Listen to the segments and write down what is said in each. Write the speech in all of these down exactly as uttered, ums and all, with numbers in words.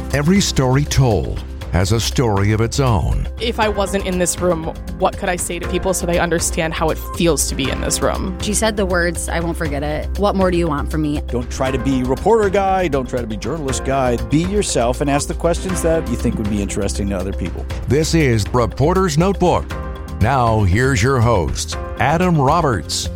Every story told has a story of its own. If I wasn't in this room, what could I say to people so they understand how it feels to be in this room? She said the words, I won't forget it. What more do you want from me? Don't try to be reporter guy. Don't try to be journalist guy. Be yourself and ask the questions that you think would be interesting to other people. This is Reporter's Notebook. Now, here's your host, Adam Roberts.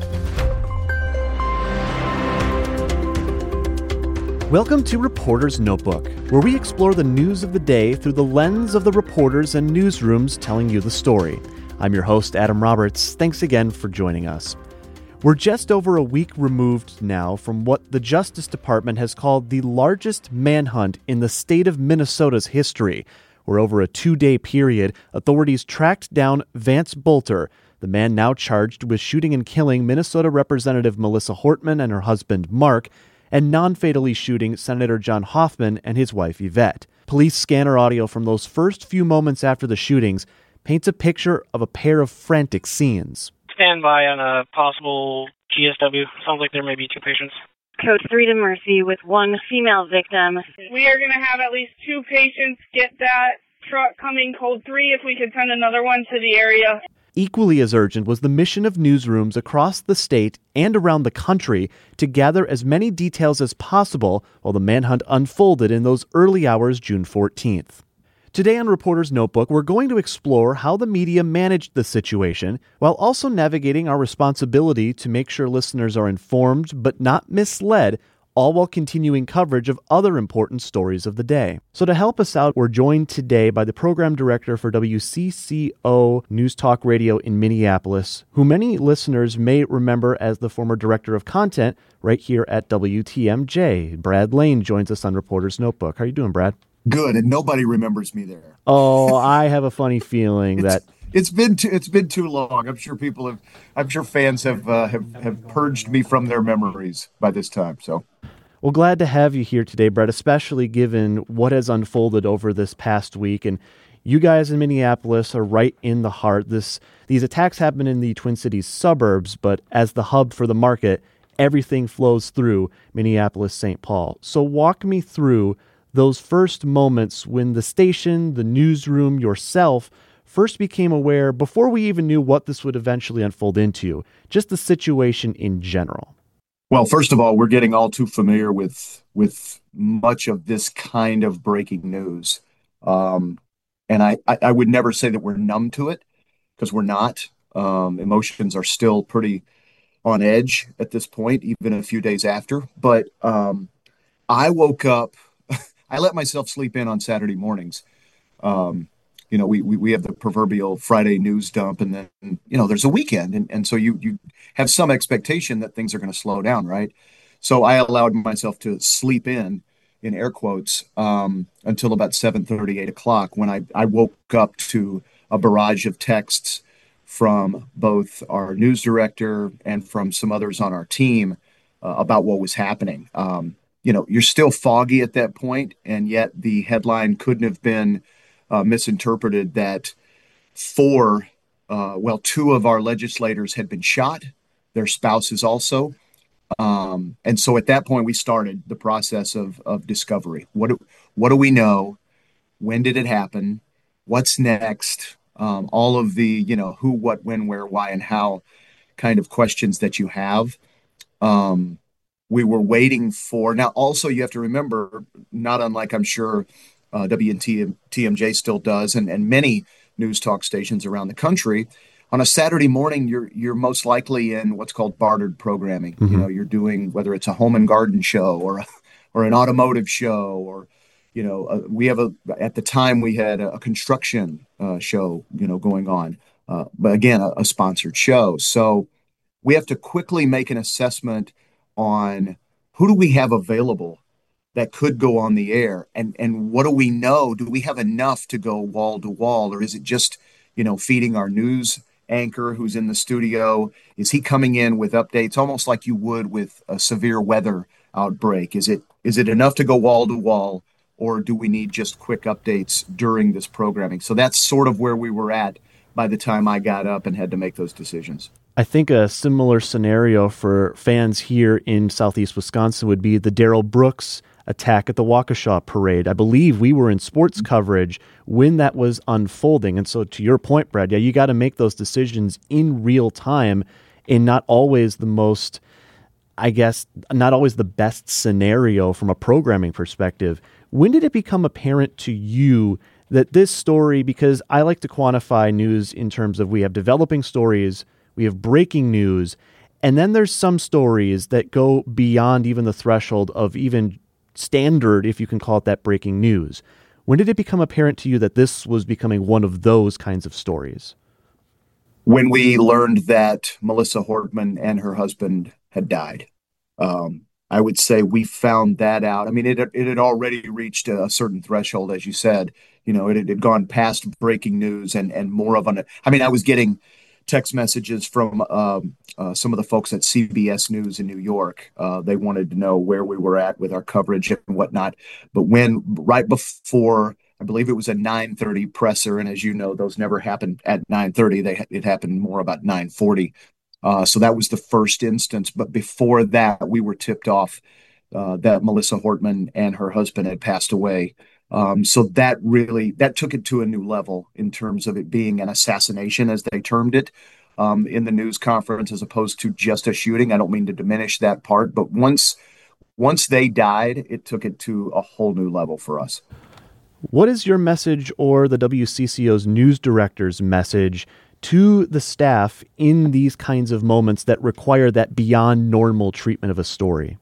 Welcome to Reporter's Notebook, where we explore the news of the day through the lens of the reporters and newsrooms telling you the story. I'm your host, Adam Roberts. Thanks again for joining us. We're just over a week removed now from what the Justice Department has called the largest manhunt in the state of Minnesota's history, where over a two-day period, authorities tracked down Vance Bolter, the man now charged with shooting and killing Minnesota Representative Melissa Hortman and her husband, Mark, and non-fatally shooting Senator John Hoffman and his wife Yvette. Police scanner audio from those first few moments after the shootings paints a picture of a pair of frantic scenes. Stand by on a possible G S W. Sounds like there may be two patients. Code three to Mercy with one female victim. We are going to have at least two patients get that truck coming. Code three, if we could send another one to the area. Equally as urgent was the mission of newsrooms across the state and around the country to gather as many details as possible while the manhunt unfolded in those early hours June fourteenth. Today on Reporter's Notebook, we're going to explore how the media managed the situation while also navigating our responsibility to make sure listeners are informed but not misled, all while continuing coverage of other important stories of the day. So to help us out, we're joined today by the program director for W C C O News Talk Radio in Minneapolis, who many listeners may remember as the former director of content right here at W T M J. Brad Lane joins us on Reporter's Notebook. How are you doing, Brad? Good, and nobody remembers me there. Oh, I have a funny feeling it's, that... It's been too, it's been too long. I'm sure people have, I'm sure fans have, uh, have, have purged me from their memories by this time, so... Well, glad to have you here today, Brett, especially given what has unfolded over this past week. And you guys in Minneapolis are right in the heart. This These attacks happen in the Twin Cities suburbs, but as the hub for the market, everything flows through Minneapolis-Saint Paul. So walk me through those first moments when the station, the newsroom, yourself, first became aware, before we even knew what this would eventually unfold into, just the situation in general. Well, first of all, we're getting all too familiar with with much of this kind of breaking news. Um, and I, I, I would never say that we're numb to it, because we're not. Um, emotions are still pretty on edge at this point, even a few days after. But um, I woke up, I let myself sleep in on Saturday mornings. Um, you know, we, we we have the proverbial Friday news dump, and then, you know, there's a weekend. And, and so you you have some expectation that things are going to slow down, right? So I allowed myself to sleep in, in air quotes, um, until about seven thirty, eight o'clock, when I, I woke up to a barrage of texts from both our news director and from some others on our team uh, about what was happening. Um, you know, you're still foggy at that point, and yet the headline couldn't have been Uh, misinterpreted that four, uh, well, two of our legislators had been shot, their spouses also. Um, and so at that point, we started the process of of discovery. What do, what do we know? When did it happen? What's next? Um, all of the, you know, who, what, when, where, why, and how kind of questions that you have. Um, we were waiting for, now also you have to remember, not unlike I'm sure Uh, W T M J still does, and, and many news talk stations around the country. On a Saturday morning, you're you're most likely in what's called bartered programming. Mm-hmm. You know, you're doing, whether it's a home and garden show or a, or an automotive show, or, you know, uh, we have a at the time we had a, a construction uh, show, you know, going on, uh, but again, a, a sponsored show. So we have to quickly make an assessment on who do we have available that could go on the air, and and what do we know? Do we have enough to go wall to wall, or is it just, you know, feeding our news anchor who's in the studio? Is he coming in with updates almost like you would with a severe weather outbreak? Is it is it enough to go wall to wall, or do we need just quick updates during this programming? So that's sort of where we were at by the time I got up and had to make those decisions. I think a similar scenario for fans here in Southeast Wisconsin would be the Darrell Brooks attack at the Waukesha parade. I believe we were in sports coverage when that was unfolding. And so to your point, Brad, yeah, you got to make those decisions in real time and not always the most, I guess, not always the best scenario from a programming perspective. When did it become apparent to you that this story, because I like to quantify news in terms of we have developing stories, we have breaking news, and then there's some stories that go beyond even the threshold of even standard, if you can call it that, breaking news. When did it become apparent to you that this was becoming one of those kinds of stories? When we learned that Melissa Hortman and her husband had died. Um, I would say we found that out. I mean, it it had already reached a certain threshold, as you said. You know, it had gone past breaking news and and more of an. I mean, I was getting text messages from um, uh, some of the folks at C B S News in New York. Uh, they wanted to know where we were at with our coverage and whatnot. But when right before, I believe it was a nine thirty presser, and as you know, those never happened at nine thirty. They it happened more about nine forty. Uh, so that was the first instance. But before that, we were tipped off uh, that Melissa Hortman and her husband had passed away. Um, so that really, that took it to a new level in terms of it being an assassination, as they termed it um, in the news conference, as opposed to just a shooting. I don't mean to diminish that part, but once once they died, it took it to a whole new level for us. What is your message, or the W C C O's news director's message, to the staff in these kinds of moments that require that beyond normal treatment of a story?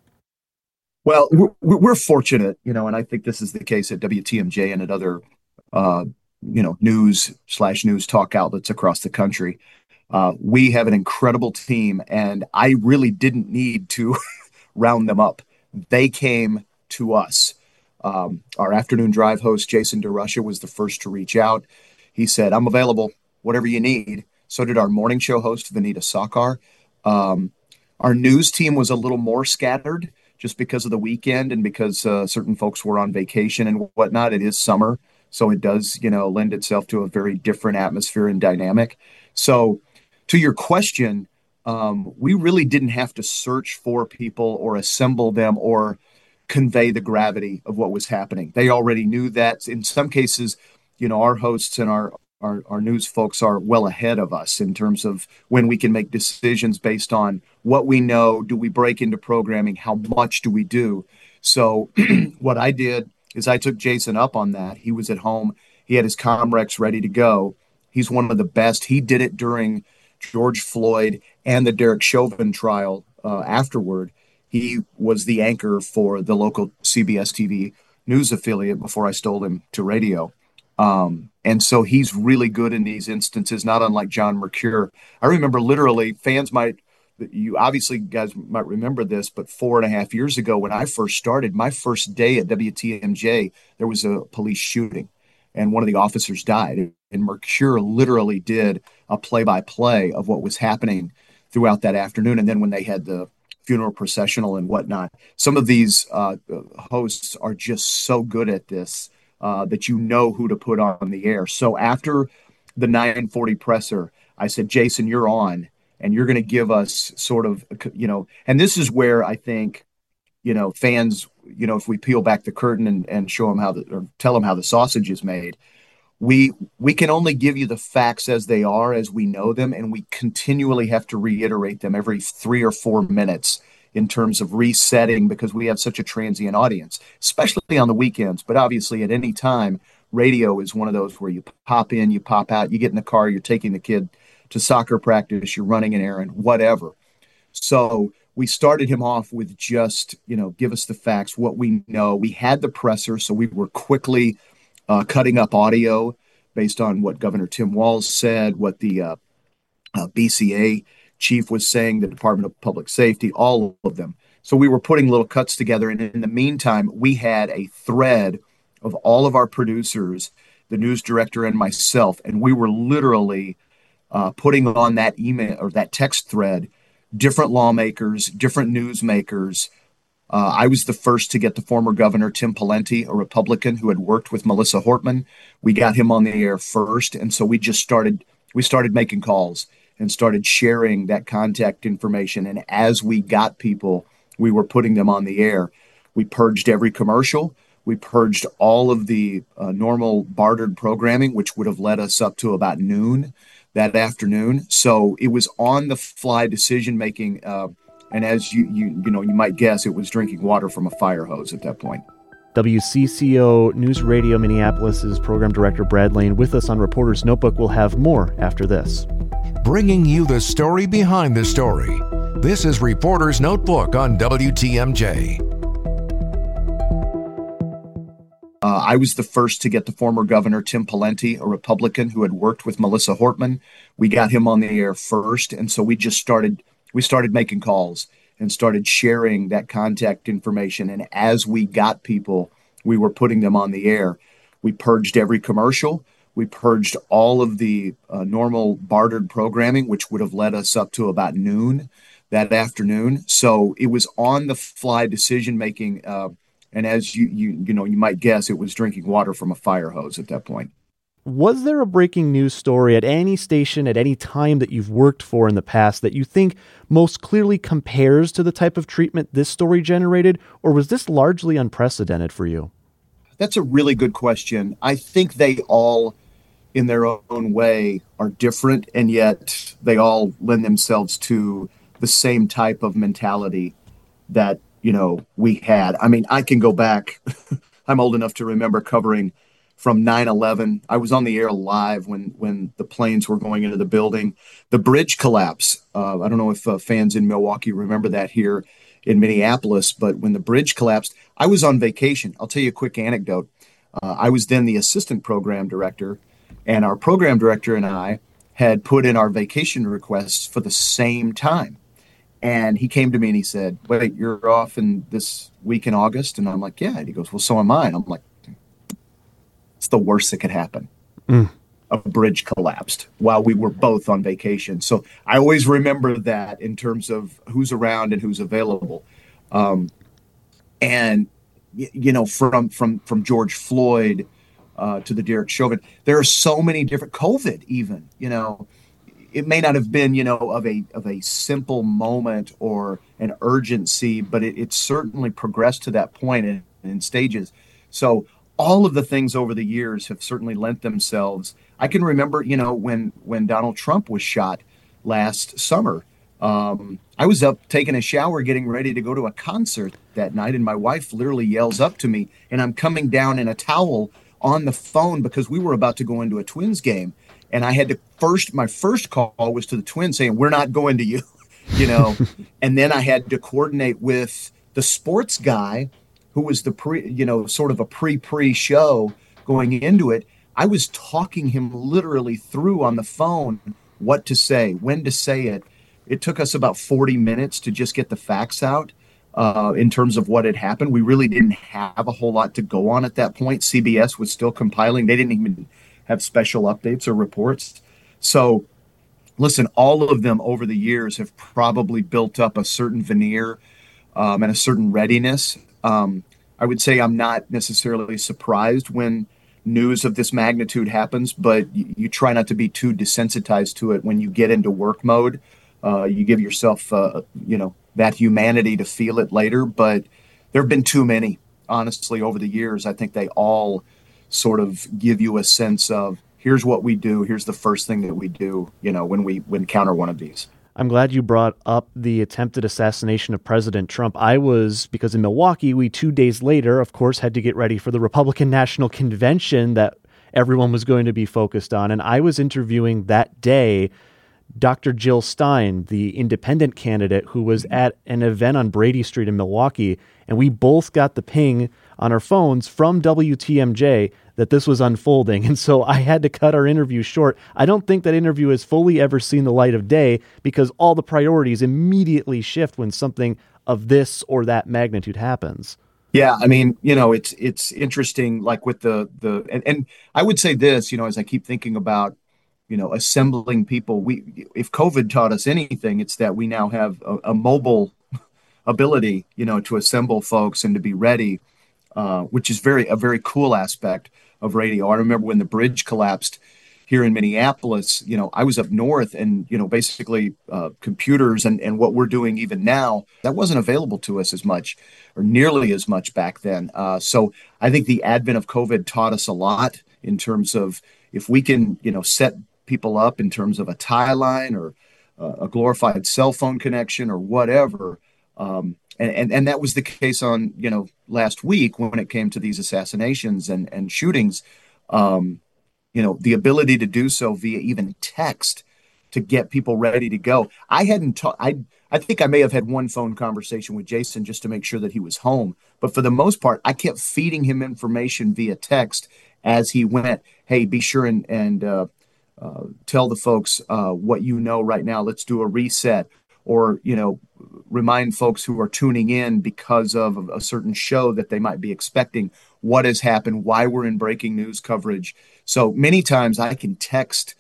Well, we're, we're fortunate, you know, and I think this is the case at W T M J and at other, uh, you know, news slash news talk outlets across the country. Uh, we have an incredible team, and I really didn't need to round them up. They came to us. Um, our afternoon drive host, Jason DeRusha, was the first to reach out. He said, "I'm available, whatever you need." So did our morning show host, Vanita Sakar. Um, our news team was a little more scattered just because of the weekend and because uh, certain folks were on vacation and whatnot. It is summer, so it does, you know, lend itself to a very different atmosphere and dynamic. So to your question, um, we really didn't have to search for people or assemble them or convey the gravity of what was happening. They already knew that. In some cases, you know, our hosts and our Our, our news folks are well ahead of us in terms of when we can make decisions based on what we know. Do we break into programming? How much do we do? So what I did is I took Jason up on that. He was at home. He had his Comrex ready to go. He's one of the best. He did it during George Floyd and the Derek Chauvin trial uh, afterward. He was the anchor for the local C B S T V news affiliate before I stole him to radio. Um, and so he's really good in these instances, not unlike John Mercure. I remember literally fans might, you obviously guys might remember this, but four and a half years ago when I first started, my first day at W T M J, there was a police shooting and one of the officers died. And Mercure literally did a play-by-play of what was happening throughout that afternoon. And then when they had the funeral processional and whatnot, some of these uh, hosts are just so good at this. Uh, that you know who to put on the air. So after the nine forty presser, I said, Jason, you're on, and you're going to give us sort of, you know, and this is where I think, you know, fans, you know, if we peel back the curtain and, and show them how the, or tell them how the sausage is made, we we can only give you the facts as they are, as we know them, and we continually have to reiterate them every three or four minutes in terms of resetting, because we have such a transient audience, especially on the weekends. But obviously at any time, radio is one of those where you pop in, you pop out, you get in the car, you're taking the kid to soccer practice, you're running an errand, whatever. So we started him off with just, you know, give us the facts, what we know. We had the presser, so we were quickly uh, cutting up audio based on what Governor Tim Walz said, what the uh, uh, B C A chief was saying, the Department of Public Safety, all of them. So we were putting little cuts together. And in the meantime, we had a thread of all of our producers, the news director and myself, and we were literally uh, putting on that email or that text thread, different lawmakers, different newsmakers. Uh, I was the first to get the former governor, Tim Pawlenty, a Republican who had worked with Melissa Hortman. We got him on the air first. And so we just started, we started making calls and started sharing that contact information. And as we got people, we were putting them on the air. We purged every commercial. We purged all of the uh, normal bartered programming, which would have led us up to about noon that afternoon. So it was on the fly decision making. Uh, and as you, you, you know, you might guess, it was drinking water from a fire hose at that point. W C C O News Radio Minneapolis' program director Brad Lane with us on Reporter's Notebook. Will have more after this. Bringing you the story behind the story. This is Reporter's Notebook on W T M J. Uh, I was the first to get the former governor, Tim Pawlenty, a Republican who had worked with Melissa Hortman. We got him on the air first. And so we just started, we started making calls and started sharing that contact information. And as we got people, we were putting them on the air. We purged every commercial. We purged all of the uh, normal bartered programming, which would have led us up to about noon that afternoon. So it was on the fly decision making. Uh, and as you, you, you know, you might guess, it was drinking water from a fire hose at that point. Was there a breaking news story at any station at any time that you've worked for in the past that you think most clearly compares to the type of treatment this story generated, or was this largely unprecedented for you? That's a really good question. I think they all, in their own way, are different, and yet they all lend themselves to the same type of mentality that, you know, we had. I mean, I can go back. I'm old enough to remember covering from nine eleven. I was on the air live when when the planes were going into the building. The bridge collapse. Uh, I don't know if uh, fans in Milwaukee remember that here in Minneapolis, but when the bridge collapsed, I was on vacation. I'll tell you a quick anecdote. Uh, I was then the assistant program director, and our program director and I had put in our vacation requests for the same time. And he came to me and he said, wait, you're off in this week in August? And I'm like, yeah. And he goes, well, so am I. And I'm like, it's the worst that could happen. Mm. A bridge collapsed while we were both on vacation. So I always remember that in terms of who's around and who's available. Um, and, you know, from, from, from George Floyd uh, to the Derek Chauvin, there are so many different COVID even, you know, it may not have been, you know, of a, of a simple moment or an urgency, but it, it certainly progressed to that point in, in stages. So all of the things over the years have certainly lent themselves. I can remember, you know, when when Donald Trump was shot last summer, um, I was up taking a shower, getting ready to go to a concert that night. And my wife literally yells up to me, and I'm coming down in a towel on the phone because we were about to go into a Twins game. And I had to first, my first call was to the Twins saying, we're not going to you, you know, and then I had to coordinate with the sports guy who was the pre, you know, sort of a pre-pre show going into it. I was talking him literally through on the phone what to say, when to say it. It took us about forty minutes to just get the facts out uh, in terms of what had happened. We really didn't have a whole lot to go on at that point. C B S was still compiling. They didn't even have special updates or reports. So listen, all of them over the years have probably built up a certain veneer um, and a certain readiness. Um, I would say I'm not necessarily surprised when news of this magnitude happens, but you, you try not to be too desensitized to it when you get into work mode. Uh, you give yourself, uh, you know, that humanity to feel it later. But there have been too many, honestly, over the years. I think they all sort of give you a sense of here's what we do. Here's the first thing that we do, you know, when we when encounter one of these. I'm glad you brought up the attempted assassination of President Trump. I was, because in Milwaukee, we two days later, of course, had to get ready for the Republican National Convention that everyone was going to be focused on. And I was interviewing that day Doctor Jill Stein, the independent candidate who was at an event on Brady Street in Milwaukee. And we both got the ping on our phones from W T M J that this was unfolding. And so I had to cut our interview short. I don't think that interview has fully ever seen the light of day because all the priorities immediately shift when something of this or that magnitude happens. Yeah, I mean, you know, it's it's interesting, like with the, the and, and I would say this, you know, as I keep thinking about, you know, assembling people, we if COVID taught us anything, it's that we now have a, a mobile ability, you know, to assemble folks and to be ready, uh, which is very a very cool aspect of radio. I remember when the bridge collapsed here in Minneapolis, you know, I was up north and, you know, basically uh, computers and, and what we're doing even now, that wasn't available to us as much or nearly as much back then. Uh, so I think the advent of COVID taught us a lot in terms of if we can, you know, set people up in terms of a tie line or uh, a glorified cell phone connection or whatever. Um, and, and, and that was the case on, you know, last week when it came to these assassinations and, and shootings. Um, you know, the ability to do so via even text to get people ready to go. I hadn't ta- I I think I may have had one phone conversation with Jason just to make sure that he was home. But for the most part, I kept feeding him information via text as he went. Hey, be sure and, and uh, uh, tell the folks uh, what you know right now. Let's do a reset. Or, you know, remind folks who are tuning in because of a certain show that they might be expecting what has happened, why we're in breaking news coverage. So many times I can text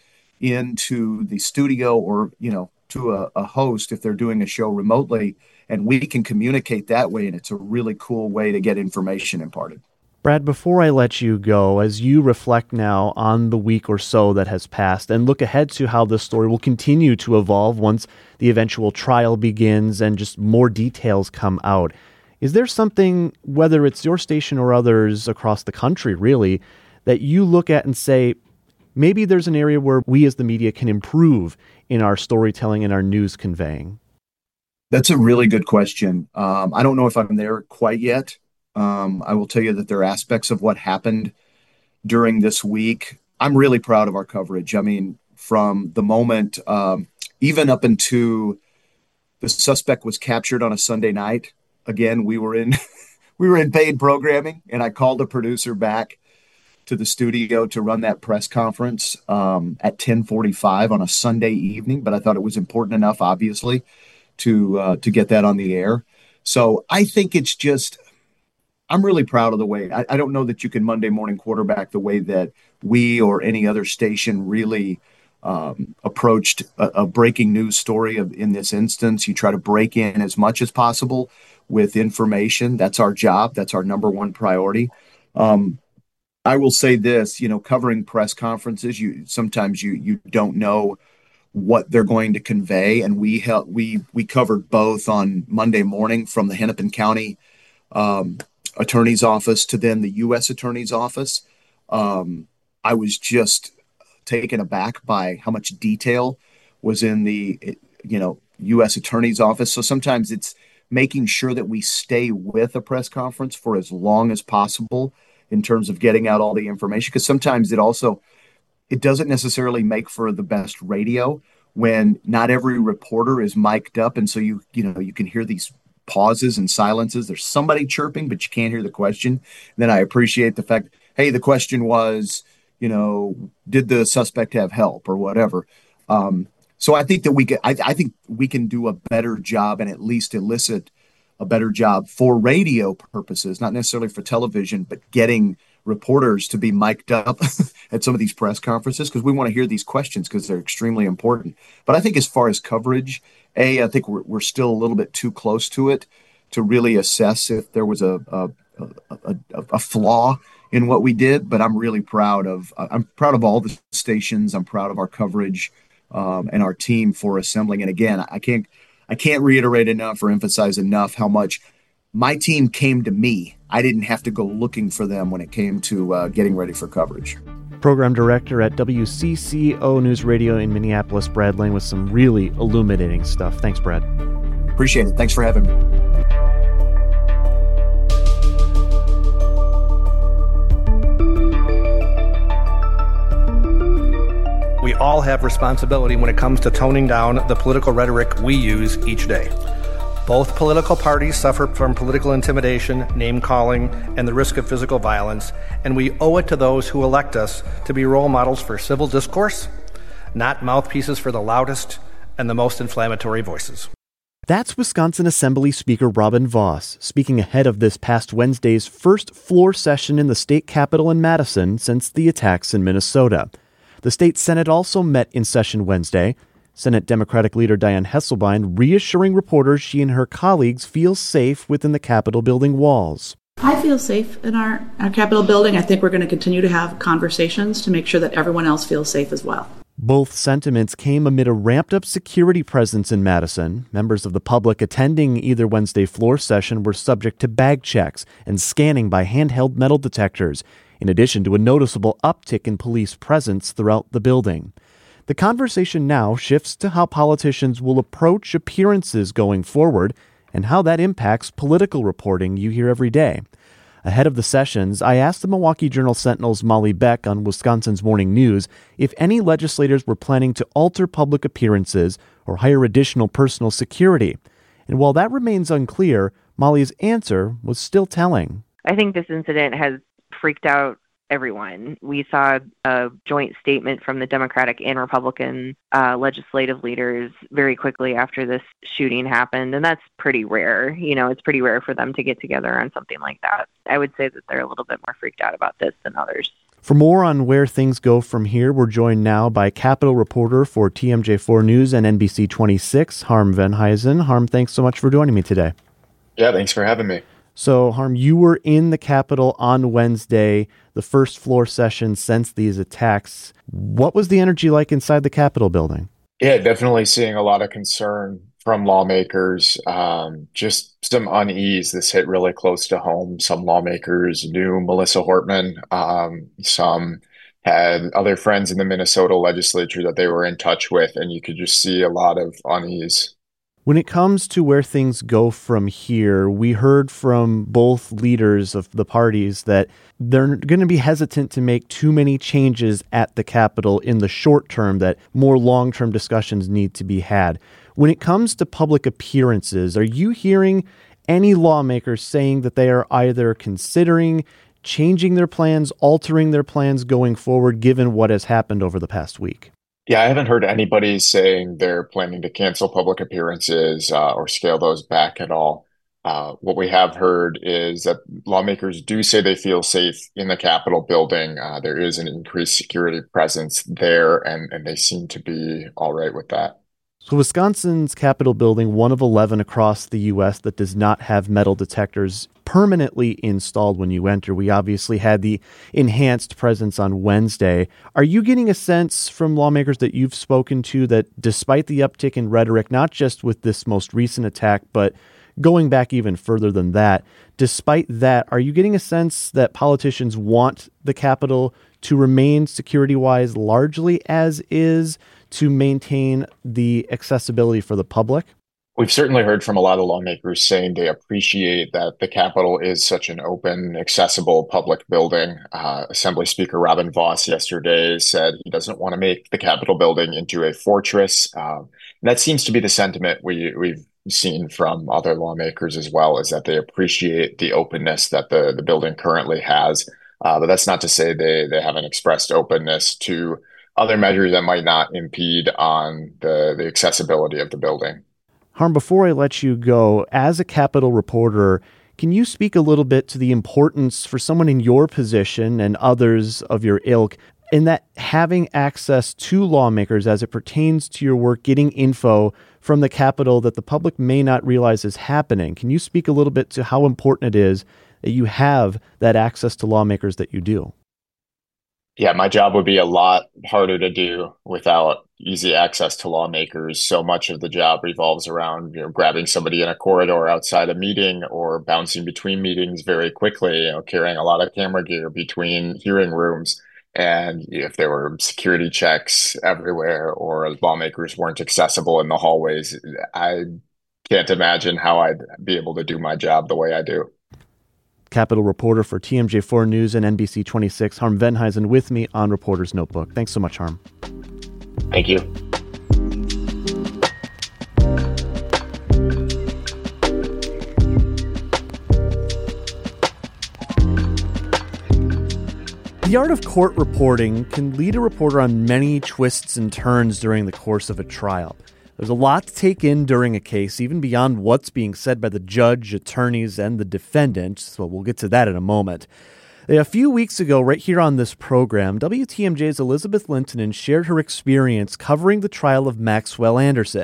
into the studio or, you know, to a, a host if they're doing a show remotely, and we can communicate that way. And it's a really cool way to get information imparted. Brad, before I let you go, as you reflect now on the week or so that has passed and look ahead to how this story will continue to evolve once the eventual trial begins and just more details come out, is there something, whether it's your station or others across the country really, that you look at and say, maybe there's an area where we as the media can improve in our storytelling and our news conveying? That's a really good question. Um, I don't know if I'm there quite yet. Um, I will tell you that there are aspects of what happened during this week. I'm really proud of our coverage. I mean, from the moment, um, even up into the suspect was captured on a Sunday night. Again, we were in we were in paid programming, and I called a producer back to the studio to run that press conference um, at ten forty-five on a Sunday evening. But I thought it was important enough, obviously, to uh, to get that on the air. So I think it's just, I'm really proud of the way. I, I don't know that you can Monday morning quarterback the way that we or any other station really um, approached a, a breaking news story of, in this instance. You try to break in as much as possible with information. That's our job. That's our number one priority. Um, I will say this, you know, covering press conferences, you sometimes you you don't know what they're going to convey. And we help, we we covered both on Monday morning from the Hennepin County um, Attorney's Office to then the U S Attorney's Office. Um, I was just taken aback by how much detail was in the, you know, U S Attorney's Office. So sometimes it's making sure that we stay with a press conference for as long as possible in terms of getting out all the information, because sometimes it also, it doesn't necessarily make for the best radio when not every reporter is mic'd up. And so you, you know, you can hear these pauses and silences. There's somebody chirping, but you can't hear the question. And then I appreciate the fact, hey, the question was, you know, did the suspect have help or whatever? Um, so I think that we can, I, I think we can do a better job and at least elicit a better job for radio purposes, not necessarily for television, but getting reporters to be mic'd up at some of these press conferences, because we want to hear these questions because they're extremely important. But I think as far as coverage, A, I think we're, we're still a little bit too close to it to really assess if there was a, a, a, a, a flaw in what we did. But I'm really proud of, I'm proud of all the stations. I'm proud of our coverage um, and our team for assembling. And again, I can't, I can't reiterate enough or emphasize enough how much my team came to me. I didn't have to go looking for them when it came to uh, getting ready for coverage. Program Director at W C C O News Radio in Minneapolis, Brad Lane, with some really illuminating stuff. Thanks, Brad. Appreciate it. Thanks for having me. We all have responsibility when it comes to toning down the political rhetoric we use each day. Both political parties suffer from political intimidation, name-calling, and the risk of physical violence, and we owe it to those who elect us to be role models for civil discourse, not mouthpieces for the loudest and the most inflammatory voices. That's Wisconsin Assembly Speaker Robin Vos speaking ahead of this past Wednesday's first floor session in the state capitol in Madison since the attacks in Minnesota. The state Senate also met in session Wednesday. Senate Democratic leader Dianne Hesselbein reassuring reporters she and her colleagues feel safe within the Capitol building walls. I feel safe in our, our Capitol building. I think we're going to continue to have conversations to make sure that everyone else feels safe as well. Both sentiments came amid a ramped-up security presence in Madison. Members of the public attending either Wednesday floor session were subject to bag checks and scanning by handheld metal detectors, in addition to a noticeable uptick in police presence throughout the building. The conversation now shifts to how politicians will approach appearances going forward and how that impacts political reporting you hear every day. Ahead of the sessions, I asked the Milwaukee Journal-Sentinel's Molly Beck on Wisconsin's Morning News if any legislators were planning to alter public appearances or hire additional personal security. And while that remains unclear, Molly's answer was still telling. I think this incident has freaked out everyone. We saw a joint statement from the Democratic and Republican uh, legislative leaders very quickly after this shooting happened, and that's pretty rare. You know, it's pretty rare for them to get together on something like that. I would say that they're a little bit more freaked out about this than others. For more on where things go from here, we're joined now by Capitol reporter for T M J four News and N B C twenty-six, Harm Venhuizen. Harm, thanks so much for joining me today. Yeah, thanks for having me. So, Harm, you were in the Capitol on Wednesday, the first floor session since these attacks. What was the energy like inside the Capitol building? Yeah, definitely seeing a lot of concern from lawmakers, um, just some unease. This hit really close to home. Some lawmakers knew Melissa Hortman. Um, some had other friends in the Minnesota legislature that they were in touch with, and you could just see a lot of unease. When it comes to where things go from here, we heard from both leaders of the parties that they're going to be hesitant to make too many changes at the Capitol in the short term, that more long-term discussions need to be had. When it comes to public appearances, are you hearing any lawmakers saying that they are either considering changing their plans, altering their plans going forward, given what has happened over the past week? Yeah, I haven't heard anybody saying they're planning to cancel public appearances uh, or scale those back at all. Uh, what we have heard is that lawmakers do say they feel safe in the Capitol building. Uh, there is an increased security presence there, and, and they seem to be all right with that. So Wisconsin's Capitol building, one of eleven across the U S that does not have metal detectors permanently installed when you enter. We obviously had the enhanced presence on Wednesday. Are you getting a sense from lawmakers that you've spoken to that despite the uptick in rhetoric, not just with this most recent attack, but going back even further than that, despite that, are you getting a sense that politicians want the Capitol to remain security-wise largely as is, to maintain the accessibility for the public? We've certainly heard from a lot of lawmakers saying they appreciate that the Capitol is such an open, accessible public building. Uh, Assembly Speaker Robin Vos yesterday said he doesn't want to make the Capitol building into a fortress. Uh, and that seems to be the sentiment we, we've seen from other lawmakers as well, is that they appreciate the openness that the, the building currently has. Uh, but that's not to say they, they haven't expressed openness to other measures that might not impede on the, the accessibility of the building. Harm, before I let you go, as a Capitol reporter, can you speak a little bit to the importance for someone in your position and others of your ilk in that having access to lawmakers as it pertains to your work, getting info from the Capitol that the public may not realize is happening? Can you speak a little bit to how important it is that you have that access to lawmakers that you do? Yeah, my job would be a lot harder to do without easy access to lawmakers. So much of the job revolves around, you know, grabbing somebody in a corridor outside a meeting or bouncing between meetings very quickly, you know, carrying a lot of camera gear between hearing rooms. And if there were security checks everywhere or lawmakers weren't accessible in the hallways, I can't imagine how I'd be able to do my job the way I do. Capitol reporter for T M J four News and N B C twenty-six, Harm Venhuizen, with me on Reporter's Notebook. Thanks so much, Harm. Thank you. The art of court reporting can lead a reporter on many twists and turns during the course of a trial. There's a lot to take in during a case, even beyond what's being said by the judge, attorneys, and the defendant, so we'll get to that in a moment. A few weeks ago, right here on this program, W T M J's Elizabeth Lintonen shared her experience covering the trial of Maxwell Anderson.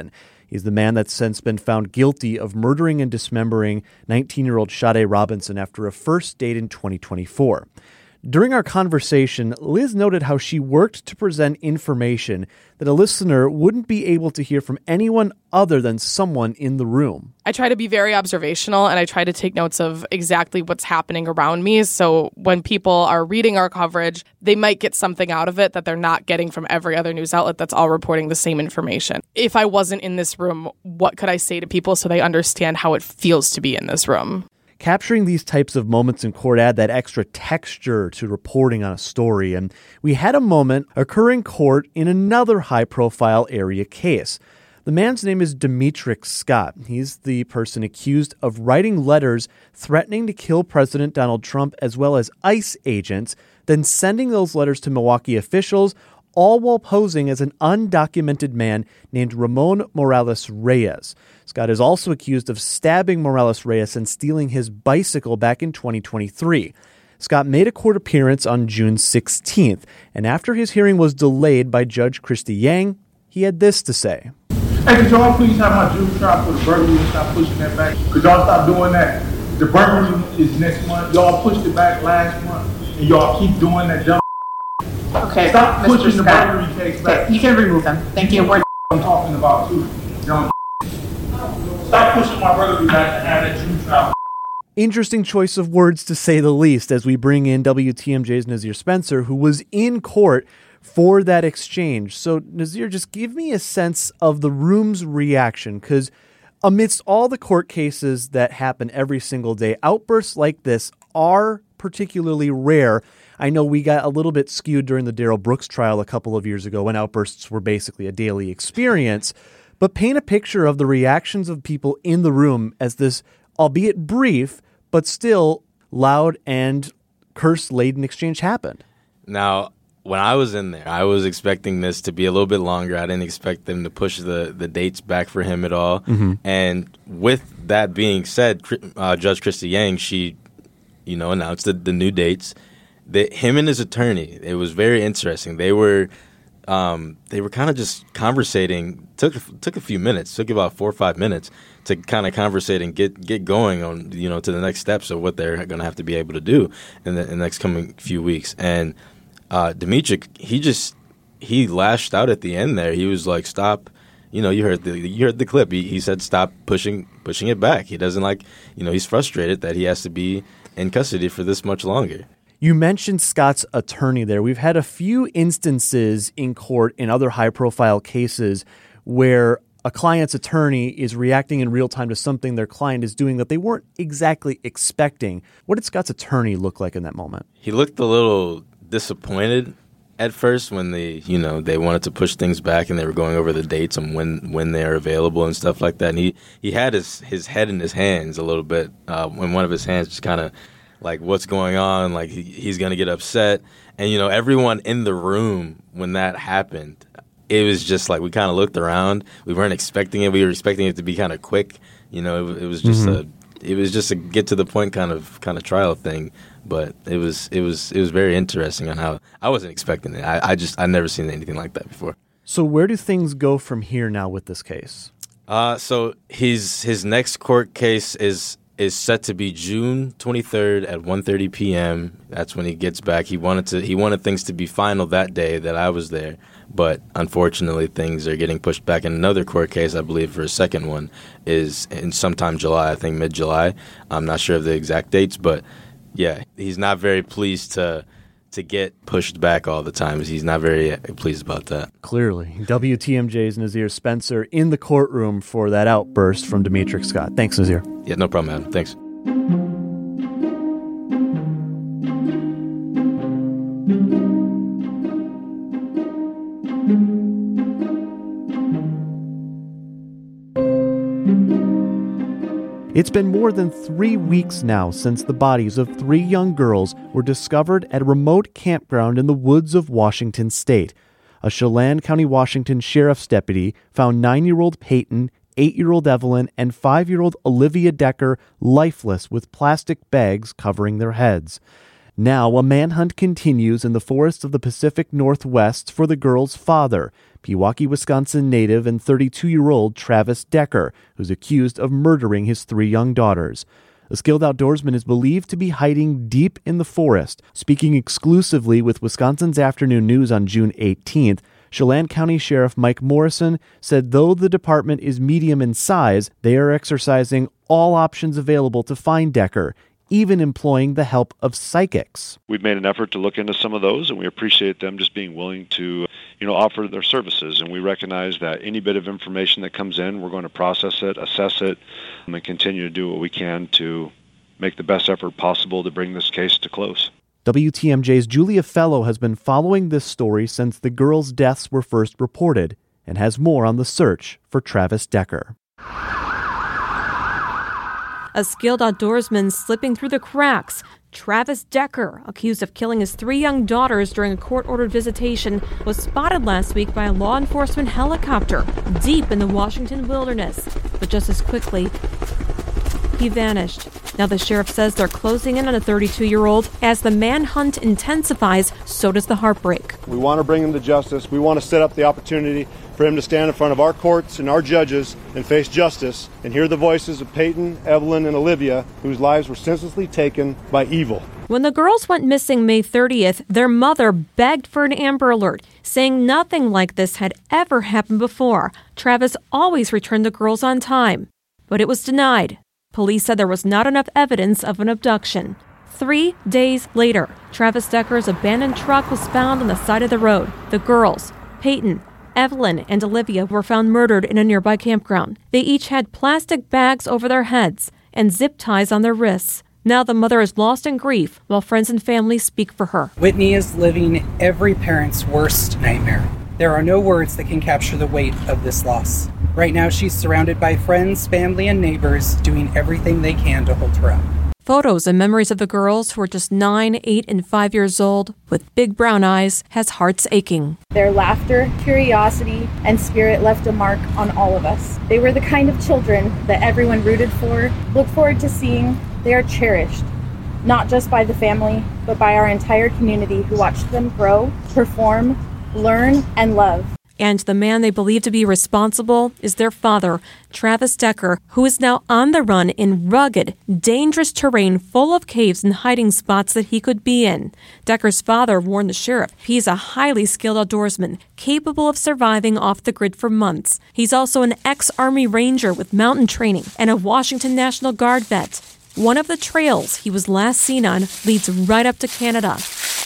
He's the man that's since been found guilty of murdering and dismembering nineteen-year-old Sade Robinson after a first date in twenty twenty-four. During our conversation, Liz noted how she worked to present information that a listener wouldn't be able to hear from anyone other than someone in the room. I try to be very observational, and I try to take notes of exactly what's happening around me. So when people are reading our coverage, they might get something out of it that they're not getting from every other news outlet that's all reporting the same information. If I wasn't in this room, what could I say to people so they understand how it feels to be in this room? Capturing these types of moments in court add that extra texture to reporting on a story, and we had a moment occur in court in another high-profile area case. The man's name is Demetric Scott. He's the person accused of writing letters threatening to kill President Donald Trump as well as ICE agents, then sending those letters to Milwaukee officials, all while posing as an undocumented man named Ramon Morales Reyes. Scott is also accused of stabbing Morales Reyes and stealing his bicycle back in twenty twenty-three. Scott made a court appearance on June sixteenth, and after his hearing was delayed by Judge Christy Yang, he had this to say. Hey, could y'all please have my jury trial for the burglary and stop pushing that back? Could y'all stop doing that? The burglary is next month. Y'all pushed it back last month, and y'all keep doing that dumb. Okay, stop Mister pushing the Scott. burglary case back. Okay, you can remove them. Thank you. We're I'm talking about too. Dumb. Stop pushing my burglary back and have that jury trial. Interesting choice of words, to say the least, as we bring in W T M J's Nazir Spencer, who was in court for that exchange. So, Nazir, just give me a sense of the room's reaction, because amidst all the court cases that happen every single day, outbursts like this are particularly rare. I know we got a little bit skewed during the Darrell Brooks trial a couple of years ago when outbursts were basically a daily experience. But paint a picture of the reactions of people in the room as this, albeit brief, but still loud and curse-laden exchange happened. Now, when I was in there, I was expecting this to be a little bit longer. I didn't expect them to push the, the dates back for him at all. Mm-hmm. And with that being said, uh, Judge Christy Yang, she, you know, announced the, the new dates. The, him and his attorney, it was very interesting. They were um, they were kind of just conversating. Took took a few minutes. Took about four or five minutes to kind of conversate and get get going on, you know, to the next steps of what they're going to have to be able to do in the, in the next coming few weeks. And uh, Demetric, he just he lashed out at the end there. He was like, "Stop." You know, you heard the you heard the clip. He, he said, "Stop pushing pushing it back." He doesn't like, you know, he's frustrated that he has to be in custody for this much longer. You mentioned Scott's attorney there. We've had a few instances in court in other high-profile cases where a client's attorney is reacting in real time to something their client is doing that they weren't exactly expecting. What did Scott's attorney look like in that moment? He looked a little disappointed at first when they, you know, they wanted to push things back and they were going over the dates and when when they're available and stuff like that. And he, he had his, his head in his hands a little bit uh, when one of his hands just kind of like, what's going on? Like, he, he's going to get upset. And, you know, everyone in the room when that happened, it was just like we kind of looked around. We weren't expecting it. We were expecting it to be kind of quick. You know, it, it was just mm-hmm. a it was just a get to the point kind of kind of trial thing. But it was it was it was very interesting on how I wasn't expecting it. I, I just I never seen anything like that before. So where do things go from here now with this case? Uh, so his his next court case is. is set to be June twenty-third at one thirty p.m. That's when he gets back. He wanted to. He wanted things to be final that day that I was there, but unfortunately things are getting pushed back. And another court case, I believe, for a second one is in sometime July, I think mid-July. I'm not sure of the exact dates, but yeah, he's not very pleased to to get pushed back all the time. He's not very pleased about that. Clearly. W T M J's Nazir Spencer in the courtroom for that outburst from Demetric Scott. Thanks, Nazir. Yeah, no problem, Adam. Thanks. It's been more than three weeks now since the bodies of three young girls were discovered at a remote campground in the woods of Washington State. A Chelan County, Washington sheriff's deputy found nine-year-old Peyton, eight-year-old Evelyn, and five-year-old Olivia Decker lifeless with plastic bags covering their heads. Now, a manhunt continues in the forests of the Pacific Northwest for the girl's father, Pewaukee, Wisconsin native and thirty-two-year-old Travis Decker, who's accused of murdering his three young daughters. The skilled outdoorsman is believed to be hiding deep in the forest. Speaking exclusively with Wisconsin's Afternoon News on June eighteenth, Chelan County Sheriff Mike Morrison said though the department is medium in size, they are exercising all options available to find Decker, even employing the help of psychics. We've made an effort to look into some of those, and we appreciate them just being willing to, you know, offer their services. And we recognize that any bit of information that comes in, we're going to process it, assess it, and continue to do what we can to make the best effort possible to bring this case to close. W T M J's Julia Fellow has been following this story since the girls' deaths were first reported and has more on the search for Travis Decker. A skilled outdoorsman slipping through the cracks. Travis Decker, accused of killing his three young daughters during a court-ordered visitation, was spotted last week by a law enforcement helicopter deep in the Washington wilderness. But just as quickly, he vanished. Now the sheriff says they're closing in on a thirty-two-year-old. As the manhunt intensifies, so does the heartbreak. We want to bring him to justice. We want to set up the opportunity for him to stand in front of our courts and our judges and face justice and hear the voices of Peyton, Evelyn, and Olivia, whose lives were senselessly taken by evil. When the girls went missing May thirtieth, their mother begged for an Amber Alert, saying nothing like this had ever happened before. Travis always returned the girls on time, but it was denied. Police said there was not enough evidence of an abduction. Three days later, Travis Decker's abandoned truck was found on the side of the road. The girls, Peyton, Evelyn, and Olivia, were found murdered in a nearby campground. They each had plastic bags over their heads and zip ties on their wrists. Now the mother is lost in grief while friends and family speak for her. Whitney is living every parent's worst nightmare. There are no words that can capture the weight of this loss. Right now she's surrounded by friends, family, and neighbors doing everything they can to hold her up. Photos and memories of the girls, who were just nine, eight, and five years old, with big brown eyes, has hearts aching. Their laughter, curiosity, and spirit left a mark on all of us. They were the kind of children that everyone rooted for, looked forward to seeing. They are cherished, not just by the family, but by our entire community who watched them grow, perform, learn, and love. And the man they believe to be responsible is their father, Travis Decker, who is now on the run in rugged, dangerous terrain full of caves and hiding spots that he could be in. Decker's father warned the sheriff he's a highly skilled outdoorsman, capable of surviving off the grid for months. He's also an ex-Army Ranger with mountain training and a Washington National Guard vet. One of the trails he was last seen on leads right up to Canada.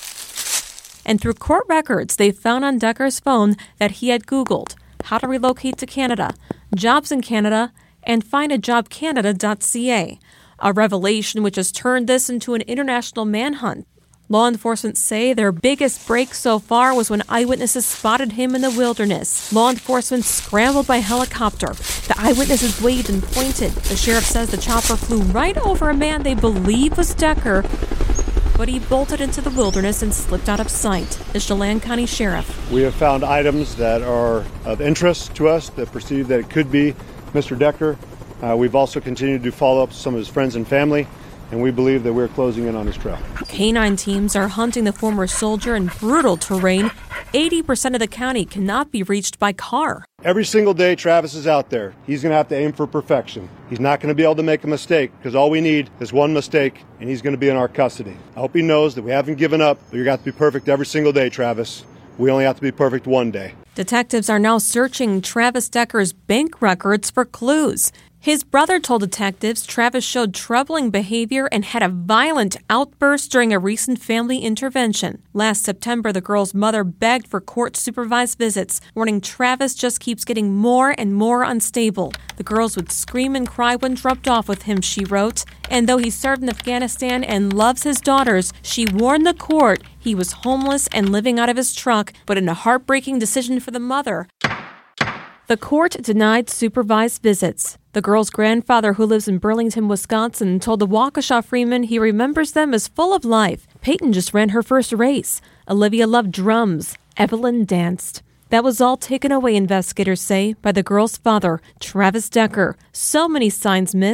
And through court records, they found on Decker's phone that he had Googled how to relocate to Canada, jobs in Canada, and find a job canada dot c a, a revelation which has turned this into an international manhunt. Law enforcement say their biggest break so far was when eyewitnesses spotted him in the wilderness. Law enforcement scrambled by helicopter. The eyewitnesses waved and pointed. The sheriff says the chopper flew right over a man they believe was Decker, but he bolted into the wilderness and slipped out of sight. The Chelan County Sheriff. We have found items that are of interest to us that perceive that it could be Mister Decker. Uh, we've also continued to follow up with some of his friends and family, and we believe that we're closing in on his trail. Canine teams are hunting the former soldier in brutal terrain. eighty percent of the county cannot be reached by car. Every single day Travis is out there, he's going to have to aim for perfection. He's not going to be able to make a mistake, because all we need is one mistake, and he's going to be in our custody. I hope he knows that we haven't given up, but you're going to have to be perfect every single day, Travis. We only have to be perfect one day. Detectives are now searching Travis Decker's bank records for clues. His brother told detectives Travis showed troubling behavior and had a violent outburst during a recent family intervention. Last September, the girl's mother begged for court-supervised visits, warning Travis just keeps getting more and more unstable. The girls would scream and cry when dropped off with him, she wrote. And though he served in Afghanistan and loves his daughters, she warned the court he was homeless and living out of his truck, but in a heartbreaking decision for the mother, the court denied supervised visits. The girl's grandfather, who lives in Burlington, Wisconsin, told the Waukesha Freeman he remembers them as full of life. Peyton just ran her first race. Olivia loved drums. Evelyn danced. That was all taken away, investigators say, by the girl's father, Travis Decker. So many signs missed.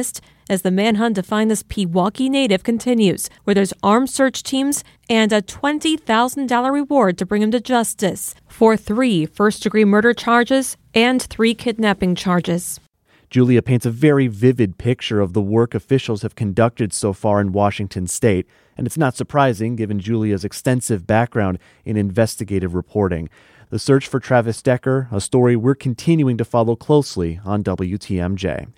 as the manhunt to find this Pewaukee native continues, where there's armed search teams and a twenty thousand dollars reward to bring him to justice for three first-degree murder charges and three kidnapping charges. Julia paints a very vivid picture of the work officials have conducted so far in Washington state, and it's not surprising given Julia's extensive background in investigative reporting. The search for Travis Decker, a story we're continuing to follow closely on W T M J.